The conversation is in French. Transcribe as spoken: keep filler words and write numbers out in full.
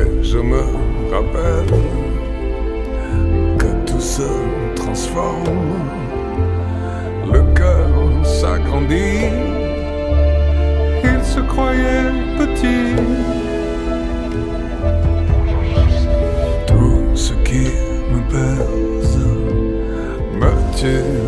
Et je me rappelle que tout se transforme, le cœur s'agrandit, il se croyait petit. Tout ce qui me pèse me tue